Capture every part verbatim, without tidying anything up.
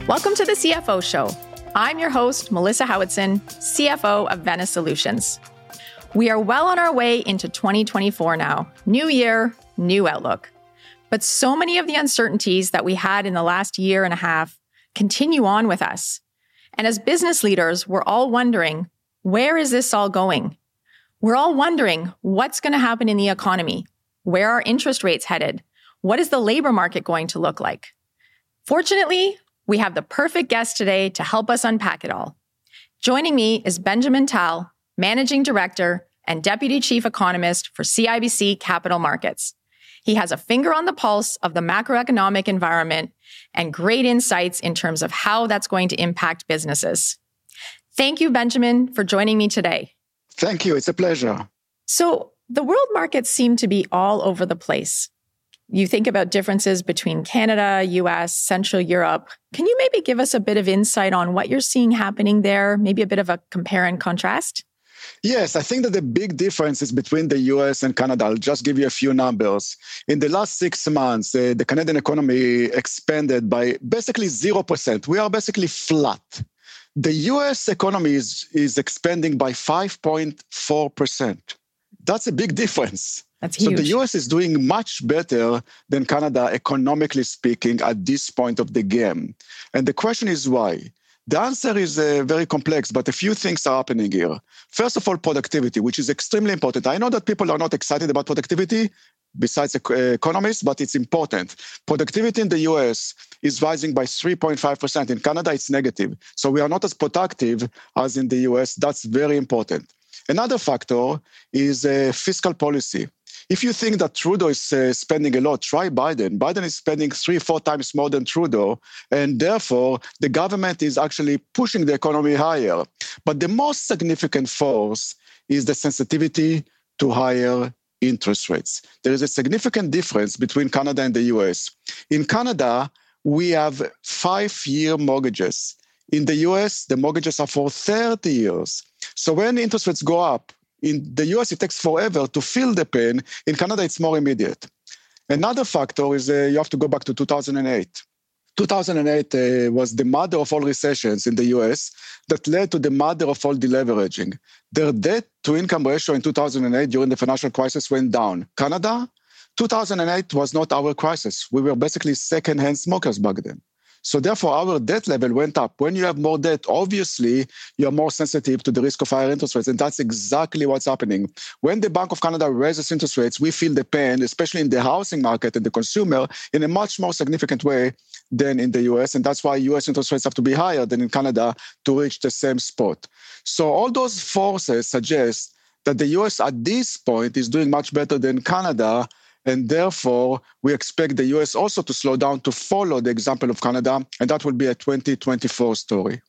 Welcome to the C F O Show. I'm your host, Melissa Howitson, C F O of Vena Solutions. We are well on our way into twenty twenty-four now. New year, new outlook. But so many of the uncertainties that we had in the last year and a half continue on with us. And as business leaders, we're all wondering, where is this all going? We're all wondering what's going to happen in the economy. Where are interest rates headed? What is the labor market going to look like? Fortunately, we have the perfect guest today to help us unpack it all. Joining me is Benjamin Tal, Managing Director and Deputy Chief Economist for C I B C Capital Markets. He has a finger on the pulse of the macroeconomic environment and great insights in terms of how that's going to impact businesses. Thank you, Benjamin, for joining me today. Thank you. It's a pleasure. So the world markets seem to be all over the place. You think about differences between Canada, U S, Central Europe. Can you maybe give us a bit of insight on what you're seeing happening there? Maybe a bit of a compare and contrast? Yes, I think that the big difference is between the U S and Canada. I'll just give you a few numbers. In the last six months, uh, the Canadian economy expanded by basically zero percent. We are basically flat. The U S economy is, is expanding by five point four percent. That's a big difference. That's huge. So the U S is doing much better than Canada, economically speaking, at this point of the game. And the question is why? The answer is uh, very complex, but a few things are happening here. First of all, productivity, which is extremely important. I know that people are not excited about productivity, besides uh, economists, but it's important. Productivity in the U S is rising by three point five percent. In Canada, it's negative. So we are not as productive as in the U S. That's very important. Another factor is uh, fiscal policy. If you think that Trudeau is uh, spending a lot, try Biden. Biden is spending three, four times more than Trudeau, and therefore the government is actually pushing the economy higher. But the most significant force is the sensitivity to higher interest rates. There is a significant difference between Canada and the U S. In Canada, we have five-year mortgages. In the U S, the mortgages are for thirty years. So when interest rates go up, in the U S, it takes forever to feel the pain. In Canada, it's more immediate. Another factor is uh, you have to go back to two thousand eight. two thousand eight uh, was the mother of all recessions in the U S that led to the mother of all deleveraging. Their debt-to-income ratio in two thousand eight during the financial crisis went down. Canada, two thousand eight was not our crisis. We were basically second-hand smokers back then. So therefore, our debt level went up. When you have more debt, obviously, you're more sensitive to the risk of higher interest rates. And that's exactly what's happening. When the Bank of Canada raises interest rates, we feel the pain, especially in the housing market and the consumer, in a much more significant way than in the U S. And that's why U S interest rates have to be higher than in Canada to reach the same spot. So all those forces suggest that the U S at this point is doing much better than Canada. And therefore, we expect the U S also to slow down to follow the example of Canada, and that will be a twenty twenty-four story.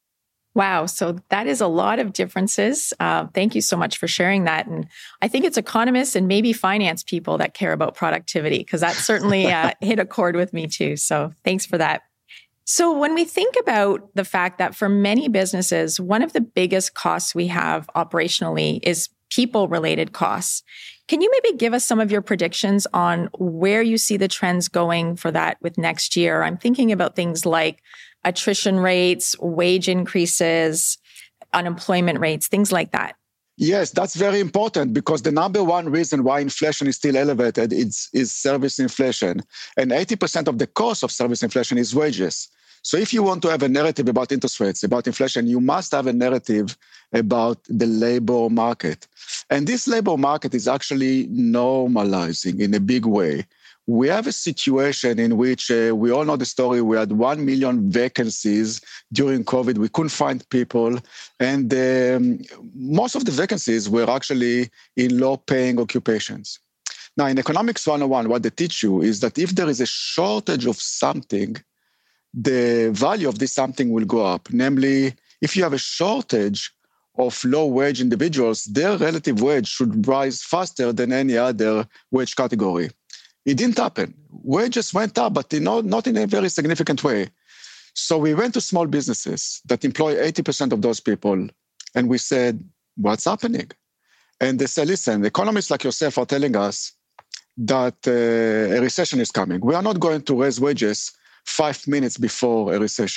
Wow. So that is a lot of differences. Uh, thank you so much for sharing that. And I think it's economists and maybe finance people that care about productivity, because that certainly uh, hit a chord with me too. So thanks for that. So when we think about the fact that for many businesses, one of the biggest costs we have operationally is people-related costs. Can you maybe give us some of your predictions on where you see the trends going for that with next year? I'm thinking about things like attrition rates, wage increases, unemployment rates, things like that. Yes, that's very important because the number one reason why inflation is still elevated is, is service inflation. And eighty percent of the cost of service inflation is wages. So if you want to have a narrative about interest rates, about inflation, you must have a narrative about the labor market. And this labor market is actually normalizing in a big way. We have a situation in which uh, we all know the story. We had one million vacancies during COVID. We couldn't find people. And um, most of the vacancies were actually in low-paying occupations. Now, in Economics one oh one, what they teach you is that if there is a shortage of something, the value of this something will go up. Namely, if you have a shortage of low-wage individuals, their relative wage should rise faster than any other wage category. It didn't happen. Wages went up, but not in a very significant way. So we went to small businesses that employ eighty percent of those people, and we said, what's happening? And they said, listen, economists like yourself are telling us that uh, a recession is coming. We are not going to raise wages five minutes before a recession.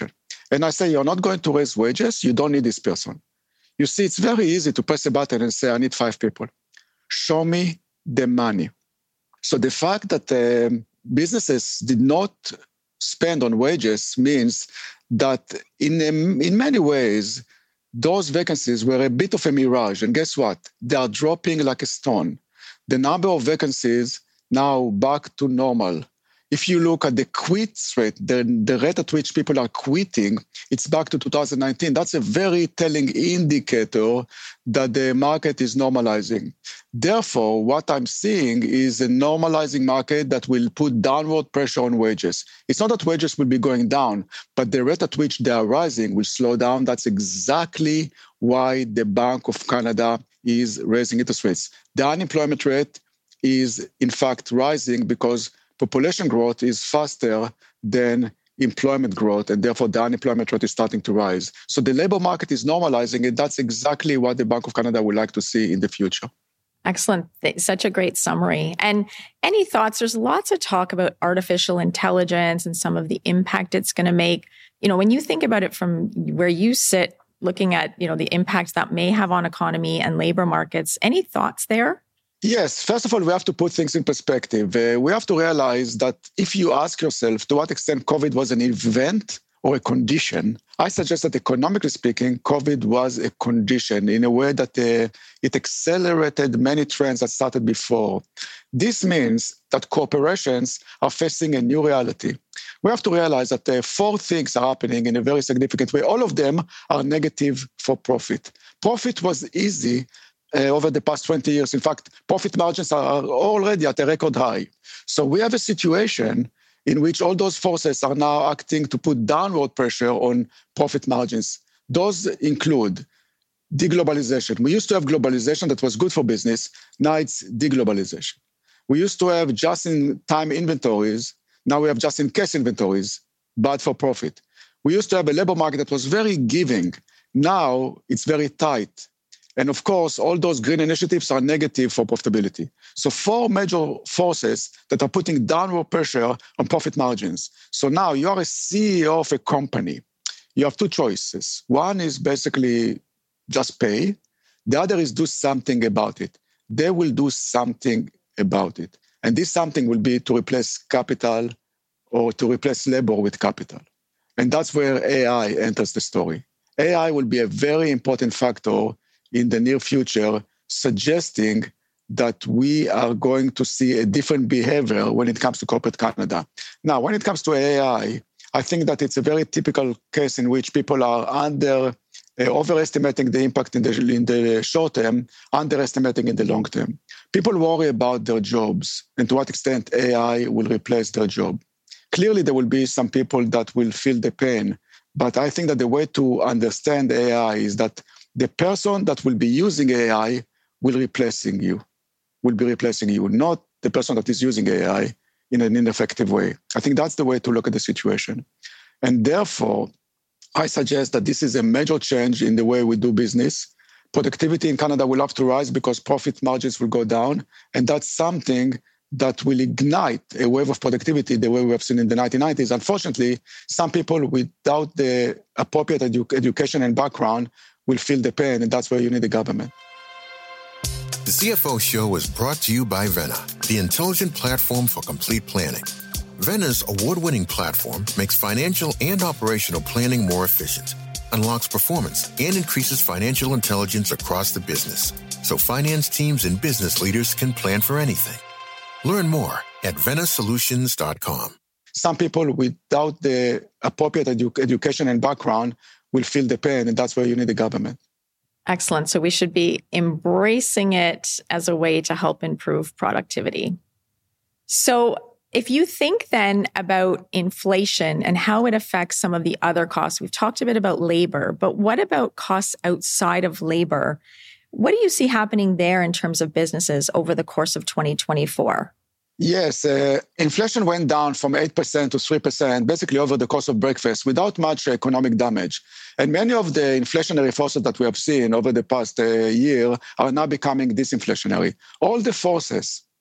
and I say, you're not going to raise wages, you don't need this person. You see, it's very easy to press a button and say, I need five people. Show me the money. So the fact that um, businesses did not spend on wages means that in, um, in many ways, those vacancies were a bit of a mirage. And guess what? They are dropping like a stone. The number of vacancies now back to normal. If you look at the quit rate, the, the rate at which people are quitting, it's back to two thousand nineteen. That's a very telling indicator that the market is normalizing. Therefore, what I'm seeing is a normalizing market that will put downward pressure on wages. It's not that wages will be going down, but the rate at which they are rising will slow down. That's exactly why the Bank of Canada is raising interest rates. The unemployment rate is, in fact, rising because population growth is faster than employment growth, and therefore the unemployment rate is starting to rise. So the labor market is normalizing, and that's exactly what the Bank of Canada would like to see in the future. Excellent. Such a great summary. And any thoughts? There's lots of talk about artificial intelligence and some of the impact it's going to make. You know, when you think about it from where you sit, looking at, you know, the impacts that may have on economy and labor markets, any thoughts there? Yes. First of all, we have to put things in perspective. Uh, we have to realize that if you ask yourself to what extent COVID was an event or a condition, I suggest that economically speaking, COVID was a condition in a way that uh, it accelerated many trends that started before. This means that corporations are facing a new reality. We have to realize that uh, four things are happening in a very significant way. All of them are negative for profit. Profit was easy Uh, over the past twenty years. In fact, profit margins are already at a record high. So we have a situation in which all those forces are now acting to put downward pressure on profit margins. Those include deglobalization. We used to have globalization that was good for business. Now it's deglobalization. We used to have just-in-time inventories. Now we have just-in-case inventories, bad for profit. We used to have a labor market that was very giving. Now it's very tight. And of course, all those green initiatives are negative for profitability. So four major forces that are putting downward pressure on profit margins. So now you are a C E O of a company. You have two choices. One is basically just pay. The other is do something about it. They will do something about it. And this something will be to replace capital or to replace labor with capital. And that's where A I enters the story. A I will be a very important factor in the near future, suggesting that we are going to see a different behavior when it comes to corporate Canada. Now, when it comes to A I, I think that it's a very typical case in which people are under uh, overestimating the impact in the, in the short term, underestimating in the long term. People worry about their jobs and to what extent A I will replace their job. Clearly, there will be some people that will feel the pain, but I think that the way to understand A I is that the person that will be using A I will replacing you, will be replacing you, not the person that is using A I in an ineffective way. I think that's the way to look at the situation. And therefore, I suggest that this is a major change in the way we do business. Productivity in Canada will have to rise because profit margins will go down. And that's something that will ignite a wave of productivity the way we have seen in the nineteen nineties. Unfortunately, some people without the appropriate edu- education and background will feel the pain, and that's where you need the government. The C F O Show is brought to you by Vena, the intelligent platform for complete planning. Vena's award-winning platform makes financial and operational planning more efficient, unlocks performance, and increases financial intelligence across the business, so finance teams and business leaders can plan for anything. Learn more at vena solutions dot com. Some people without the appropriate edu- education and background will feel the pain, and that's where you need the government. Excellent. So we should be embracing it as a way to help improve productivity. So if you think then about inflation and how it affects some of the other costs, we've talked a bit about labor, but what about costs outside of labor? What do you see happening there in terms of businesses over the course of twenty twenty-four? Yes, uh, inflation went down from eight percent to three percent, basically over the course of breakfast, without much economic damage. And many of the inflationary forces that we have seen over the past uh, year are now becoming disinflationary. All the forces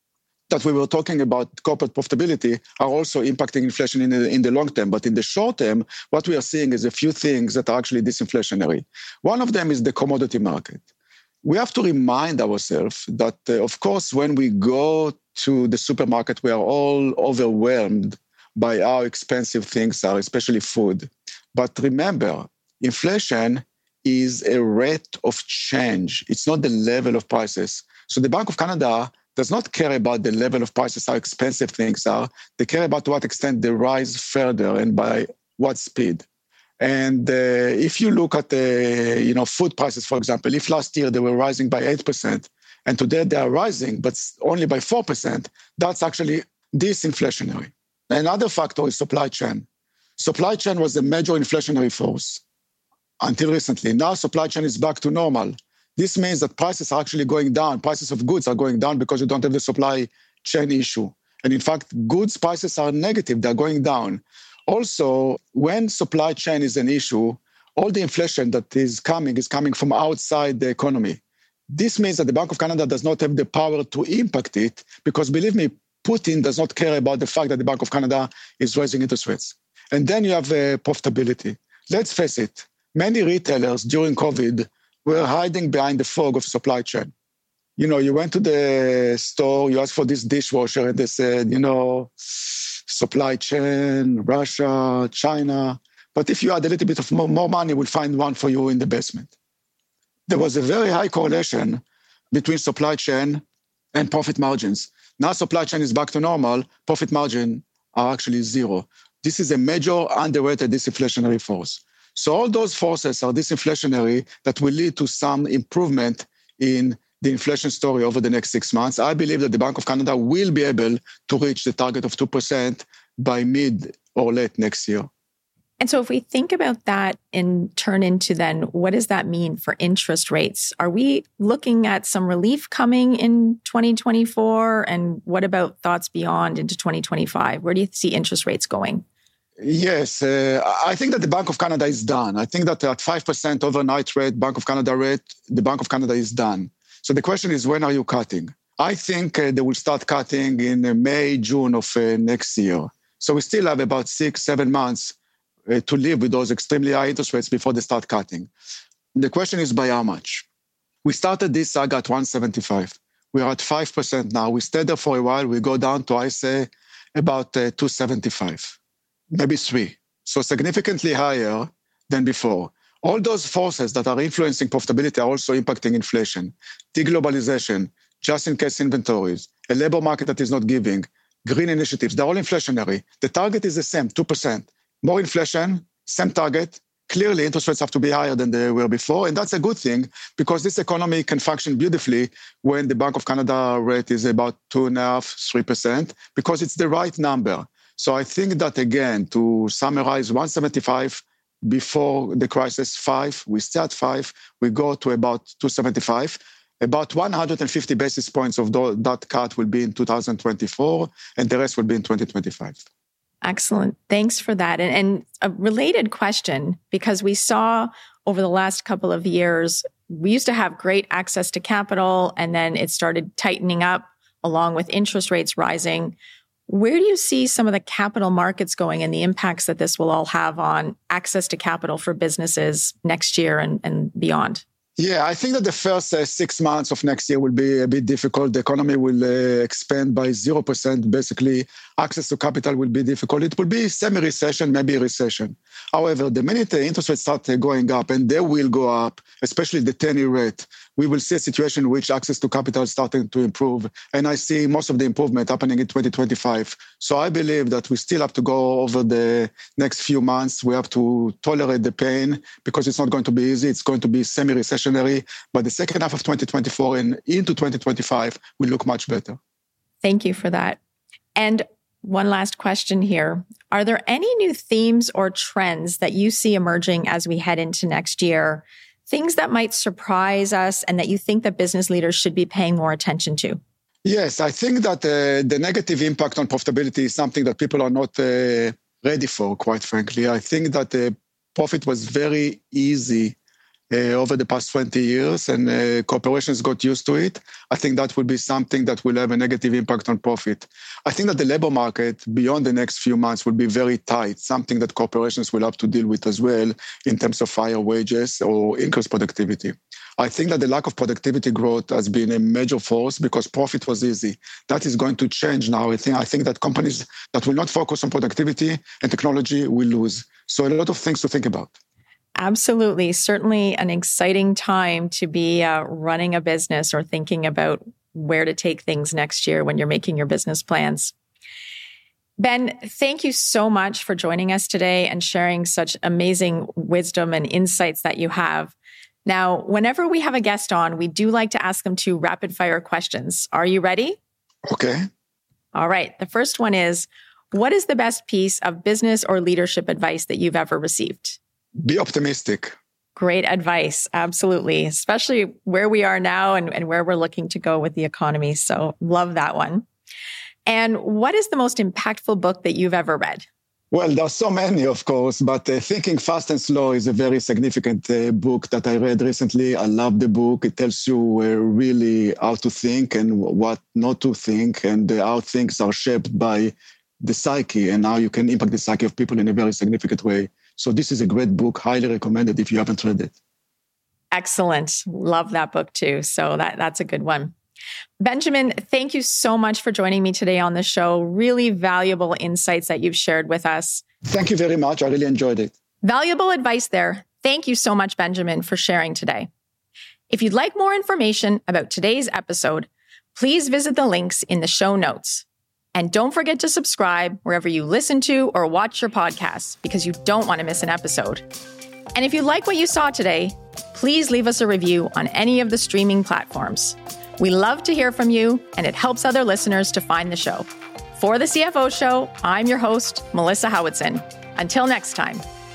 that we were talking about corporate profitability are also impacting inflation in the, in the long term. But in the short term, what we are seeing is a few things that are actually disinflationary. One of them is the commodity market. We have to remind ourselves that, uh, of course, when we go to the supermarket, we are all overwhelmed by how expensive things are, especially food. But remember, inflation is a rate of change. It's not the level of prices. So the Bank of Canada does not care about the level of prices, how expensive things are. They care about to what extent they rise further and by what speed. And uh, if you look at the you know food prices, for example, if last year they were rising by eight percent and today they are rising, but only by four percent, that's actually disinflationary. Another factor is supply chain. Supply chain was a major inflationary force until recently. Now supply chain is back to normal. This means that prices are actually going down. Prices of goods are going down because you don't have the supply chain issue. And in fact, goods prices are negative. They're going down. Also, when supply chain is an issue, all the inflation that is coming is coming from outside the economy. This means that the Bank of Canada does not have the power to impact it because, believe me, Putin does not care about the fact that the Bank of Canada is raising interest rates. And then you have uh, profitability. Let's face it, many retailers during COVID were hiding behind the fog of supply chain. You know, you went to the store, you asked for this dishwasher, and they said, you know, supply chain, Russia, China. But if you add a little bit of more, more money, we'll find one for you in the basement. There was a very high correlation between supply chain and profit margins. Now supply chain is back to normal, profit margin are actually zero. This is a major underrated disinflationary force. So all those forces are disinflationary that will lead to some improvement in the inflation story over the next six months. I believe that the Bank of Canada will be able to reach the target of two percent by mid or late next year. And so if we think about that and turn into then, what does that mean for interest rates? Are we looking at some relief coming in twenty twenty-four? And what about thoughts beyond into twenty twenty-five? Where do you see interest rates going? Yes, uh, I think that the Bank of Canada is done. I think that at five percent overnight rate, Bank of Canada rate, the Bank of Canada is done. So the question is, when are you cutting? I think uh, they will start cutting in uh, May, June of uh, next year. So we still have about six, seven months uh, to live with those extremely high interest rates before they start cutting. The question is by how much? We started this saga at one seventy-five. We are at five percent now. We stayed there for a while. We go down to, I say, about uh, two seventy-five. Maybe three. So significantly higher than before. All those forces that are influencing profitability are also impacting inflation. Deglobalization, just-in-case inventories, a labor market that is not giving, green initiatives, they're all inflationary. The target is the same, two percent. More inflation, same target. Clearly, interest rates have to be higher than they were before. And that's a good thing because this economy can function beautifully when the Bank of Canada rate is about two and a half, three percent, because it's the right number. So I think that, again, to summarize, one seventy-five before the crisis, five, we stay at five, we go to about two seventy-five. About one hundred fifty basis points of that cut will be in two thousand twenty-four, and the rest will be in twenty twenty-five. Excellent. Thanks for that. And, and a related question, because we saw over the last couple of years, we used to have great access to capital, and then it started tightening up along with interest rates rising. Where do you see some of the capital markets going and the impacts that this will all have on access to capital for businesses next year and, and beyond? Yeah, I think that the first uh, six months of next year will be a bit difficult. The economy will uh, expand by zero percent. Basically, access to capital will be difficult. It will be semi-recession, maybe a recession. However, the minute the interest rates start uh, going up, and they will go up, especially the ten-year rate, we will see a situation in which access to capital is starting to improve. And I see most of the improvement happening in twenty twenty-five. So I believe that we still have to go over the next few months. We have to tolerate the pain because it's not going to be easy. It's going to be semi-recessionary. But the second half of twenty twenty-four and into twenty twenty-five will look much better. Thank you for that. And one last question here. Are there any new themes or trends that you see emerging as we head into next year? Things that might surprise us and that you think that business leaders should be paying more attention to? Yes, I think that uh, the negative impact on profitability is something that people are not uh, ready for, quite frankly. I think that uh, profit was very easy uh, over the past twenty years, and uh, corporations got used to it, I think that will be something that will have a negative impact on profit. I think that the labor market beyond the next few months will be very tight, something that corporations will have to deal with as well in terms of higher wages or increased productivity. I think that the lack of productivity growth has been a major force because profit was easy. That is going to change now. I think, I think that companies that will not focus on productivity and technology will lose. So a lot of things to think about. Absolutely. Certainly an exciting time to be uh, running a business or thinking about where to take things next year when you're making your business plans. Ben, thank you so much for joining us today and sharing such amazing wisdom and insights that you have. Now, whenever we have a guest on, we do like to ask them two rapid fire questions. Are you ready? Okay. All right. The first one is, what is the best piece of business or leadership advice that you've ever received? Be optimistic. Great advice. Absolutely. Especially where we are now and, and where we're looking to go with the economy. So love that one. And what is the most impactful book that you've ever read? Well, there are so many, of course, but uh, Thinking Fast and Slow is a very significant uh, book that I read recently. I love the book. It tells you uh, really how to think and what not to think, and uh, how things are shaped by the psyche and how you can impact the psyche of people in a very significant way. So this is a great book, highly recommended if you haven't read it. Excellent. Love that book too. So that, that's a good one. Benjamin, thank you so much for joining me today on the show. Really valuable insights that you've shared with us. Thank you very much. I really enjoyed it. Valuable advice there. Thank you so much, Benjamin, for sharing today. If you'd like more information about today's episode, please visit the links in the show notes. And don't forget to subscribe wherever you listen to or watch your podcasts because you don't want to miss an episode. And if you like what you saw today, please leave us a review on any of the streaming platforms. We love to hear from you, and it helps other listeners to find the show. For the C F O Show, I'm your host, Melissa Howatson. Until next time.